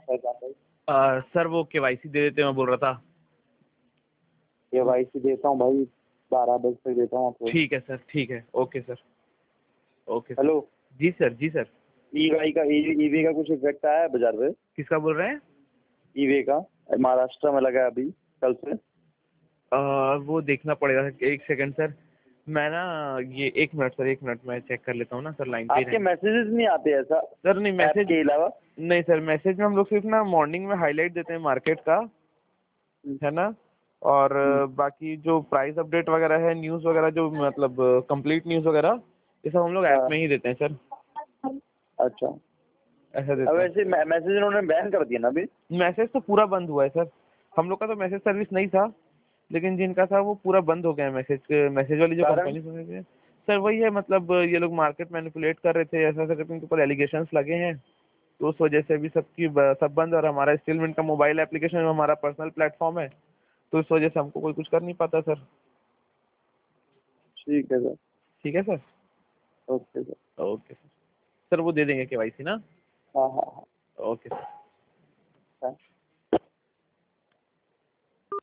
पहचान भाई? सर वो केवाईसी दे देते, मैं बोल रहा था। केवाईसी देता हूँ भाई, 12 बजे तक देता हूँ आपको। ठीक है सर, ठीक है, okay sir, okay sir. Hello, जी सर, जी सर। ईवी का ईवी का कुछ इफेक्ट आया है बाजार पे? किसका बोल रहे हैं? ईवी का महाराष्ट्र में लगा है अभी कल से। वो देखना पड़ेगा, एक सेकंड सर। मैं ना ये 1 मिनट सर, 1 मिनट मैं चेक कर लेता हूँ ना सर, लाइन पे ही आपके रहें। मैसेजेस नहीं आते ऐसा सर नहीं, ऐप मैसेज के अलावा? नहीं सर, मैसेज में हम लोग सिर्फ ना मॉर्निंग में हाईलाइट देते हैं मार्केट का, है ना। और बाकी जो प्राइस अपडेट वगैरह है, न्यूज़ वगैरह जो मतलब कंप्लीट न्यूज़ वगैरह, ये सब हम लोग ऐप हाँ, में ही देते हैं सर, अच्छा। ऐसा अब देते हैं। वैसे मैसेज इन्होंने बैन कर दिया ना अभी? मैसेज तो पूरा बंद हुआ है सर, हम लोग का तो मैसेज सर्विस नहीं था, लेकिन जिनका था वो पूरा बंद हो गया है। मैसेज मैसेज वाली जो कारण? कंपनी है सर, वही है मतलब ये लोग मार्केट मैनिपुलेट कर रहे थे, ऐसा ऐसा करके उनके ऊपर एलिगेशंस लगे हैं, तो उस वजह से भी सब बंद। और हमारा स्टीलमिंट का मोबाइल एप्लीकेशन हमारा पर्सनल प्लेटफॉर्म है, तो इस वजह से हमको कोई कुछ कर नहीं पाता सर। ठीक है सर। ठीक है sir, okay sir. Okay sir. Sir वो दे देंगे केवाईसी ना? हाँ हाँ हाँ। Okay sir.